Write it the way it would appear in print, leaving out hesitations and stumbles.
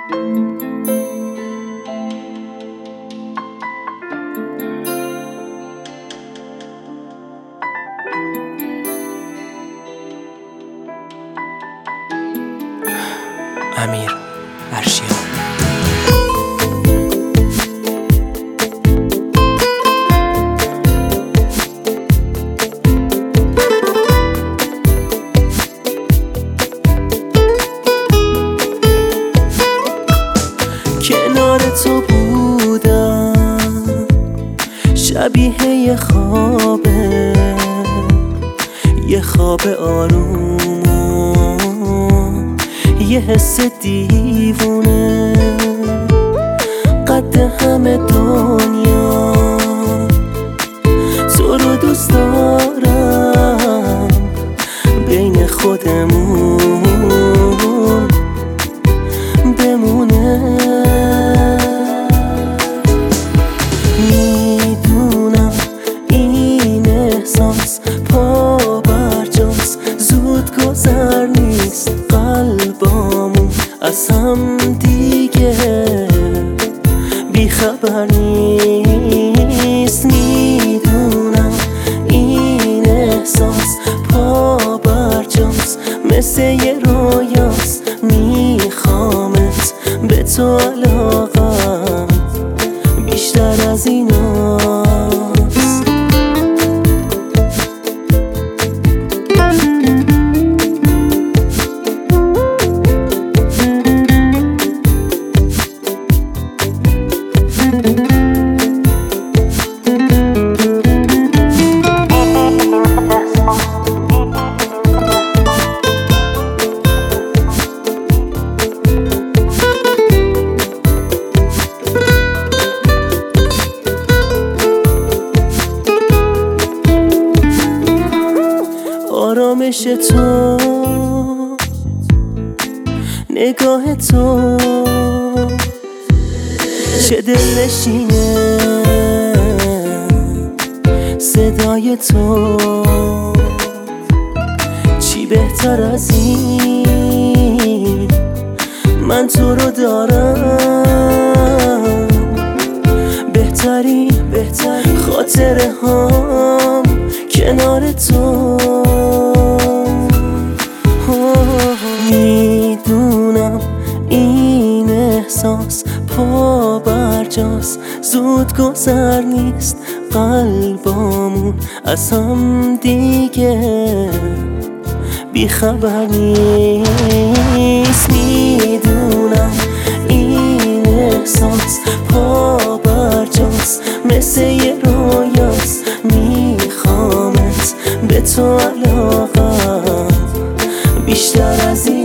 امیر ارشیا. کنار تو بودم شبیه یه خوابه، یه خواب آروم و یه حس دیوونه. قد همه دنیا تو رو دوست دارم، بین خودمون بمونه. میدونم این احساس پا برجاست، زود گذر نیست، قلبامون از هم دیگه بیخبر نیست. میدونم این احساس پا برجاست، مثل یه رویاست، میخوامت به تو علاقم بیشتر از ایناست. آرامش تو، نگاه تو، چه دلنشینه صدای تو. چی بهتر از این، من تو رو دارم. بهترین خاطره هام کنار تو. میدونم این احساس پا برجاست، زود گذر نیست، قلبامون از هم دیگه بیخبر نیست. میدونم این احساس پا برجاست، مثل یه رویاست، میخوامت به تو علاقم بیشتر از این.